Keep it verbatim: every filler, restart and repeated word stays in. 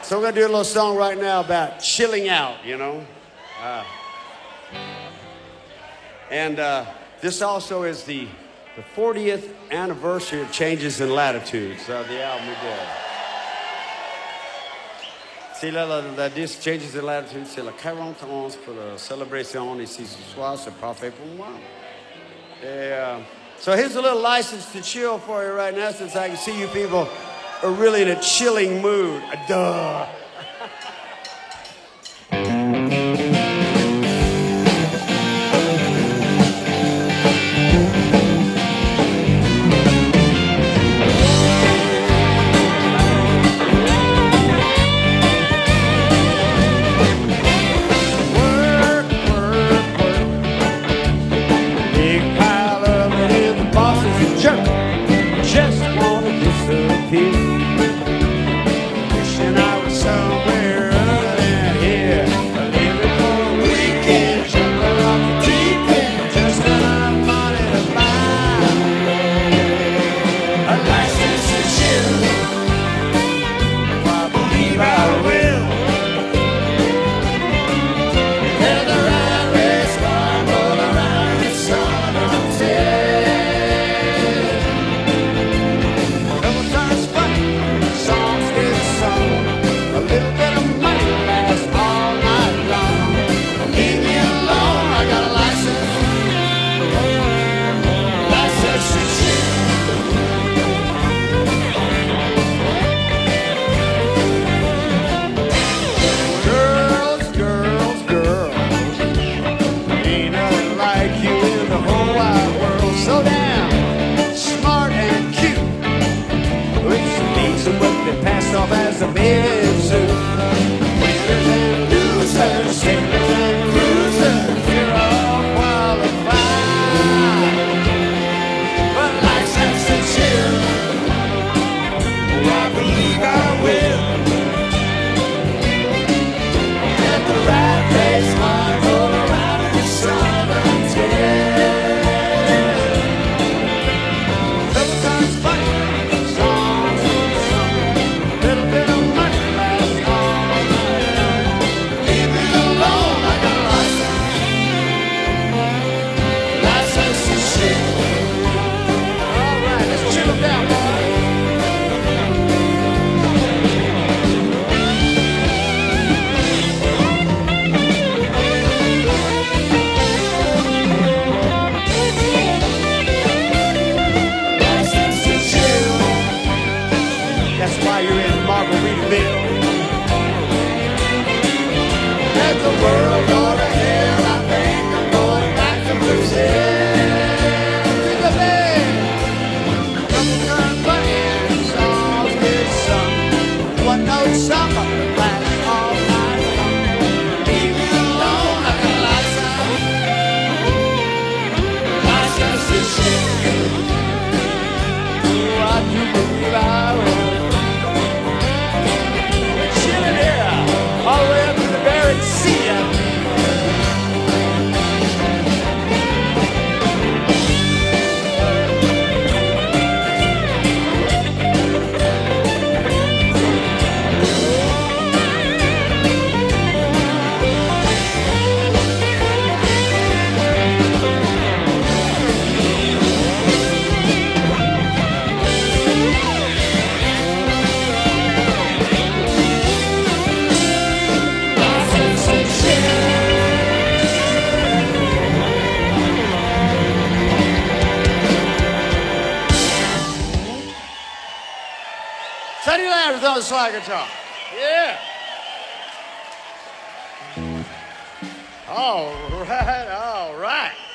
So we're going to do a little song right now about chilling out, you know. Uh, and uh, this also is the, the fortieth anniversary of Changes in Latitudes, uh, the album we did. C'est la, la, la disque Changes in Latitude, c'est la quarante ans pour la célébration ici ce soir, c'est parfait pour moi. Et, uh, so here's a little license to chill for you right now, since I can see you people are really in a chilling mood. Duh. As a bathing suit, winners and losers, sailors and cruisers, we're all qualified. But license to chill, oh, I believe I will. At the right place, I roll around in the sun until sometimes funny songs in the summer. Little bit of money lasts all night long. Leave me alone, I got a license. License to chill. All right, let's chill down, boys. License to chill. That's why you're in Margaritaville. As the world go to hell, I think I'm going back to Brazil. To the bed. Couple turn buttons, songs get sung. One note summer lasts all night long. Leave me alone, I got a license. License to chill. Oh, I do believe I will. Chilling here, all the way up to the Bering Sea. I mean. License to chill. Sonny Landers on the slide guitar. Yeah. All right, all right.